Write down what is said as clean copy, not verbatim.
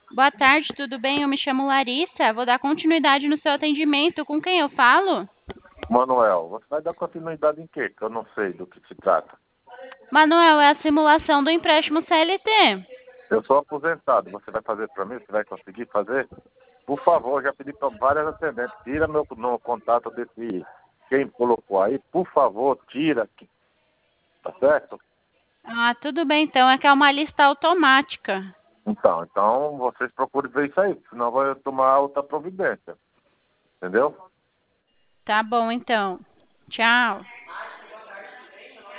Boa tarde, tudo bem? Eu me chamo Larissa. Vou dar continuidade no seu atendimento. Com quem eu falo? Manuel, você vai dar continuidade em quê? Que eu não sei do que se trata. Manuel, é a simulação do empréstimo CLT. Eu sou aposentado, você vai fazer para mim? Você vai conseguir fazer? Por favor, já pedi para várias atendentes, tira meu no contato desse, quem colocou aí, por favor, tira, tá certo? Ah, tudo bem então. É que é uma lista automática. Então vocês procurem ver isso aí, senão vai tomar outra providência, entendeu? Tá bom então. Tchau.